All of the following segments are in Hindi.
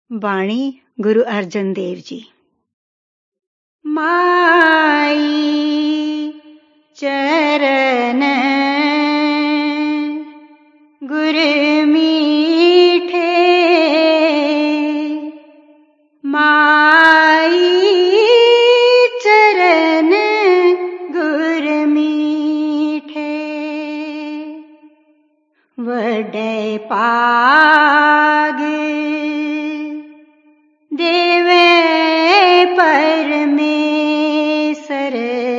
बाणी गुरु अर्जन देव जी। माई चरण गुर मीठे, माई चरण गुर मीठे, वडे पाग देवे परमेसर,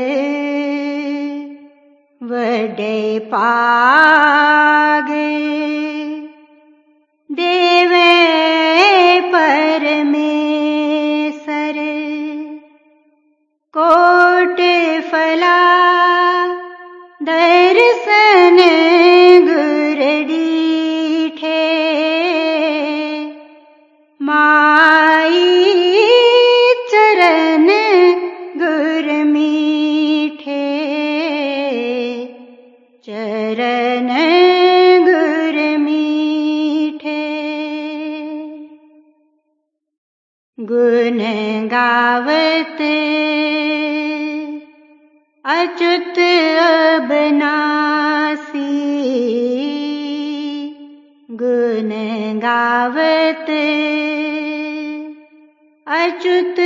वडे पाग देवे परमेसर, कोट फला दर्शन गुर दीठे, माई चरण गुर मीठे, चरण गुर मीठे। गुण गावत अच्युत अबनासी, गुण गावत अच्युत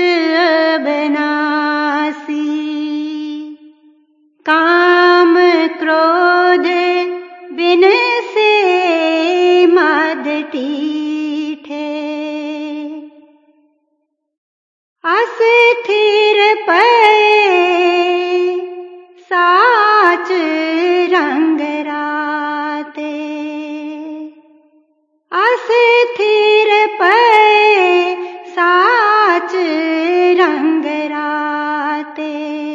अबनासी, काम क्रोध बिन से मद टीठे, अस्थिर पए साच रंग राते, अस्थिर पए साच रंग राते,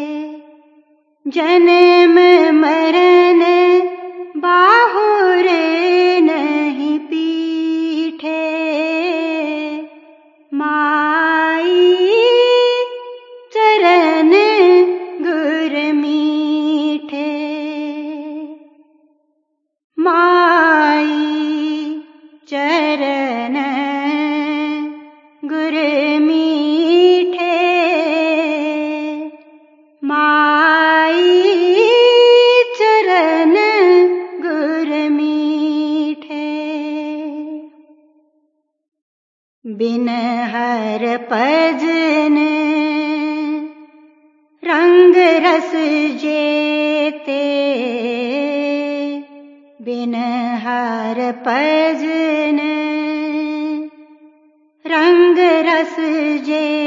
जन्म मरण बाहुर नहीं पीठे, माई चरण गुर मीठे, माई चरण गुर मीठे, माई चरण गुर मीठे। बिन हर भजन रंग रस जेते, बिन हर भजन रंग रस जे